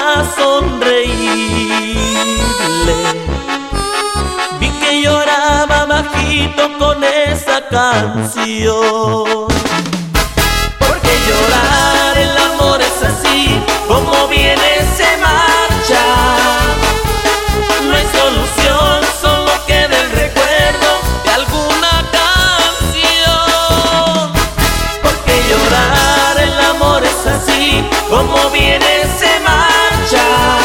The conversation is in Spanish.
para sonreírle. Vi que lloraba bajito con esa canción. Porque llorar el amor es así, como viene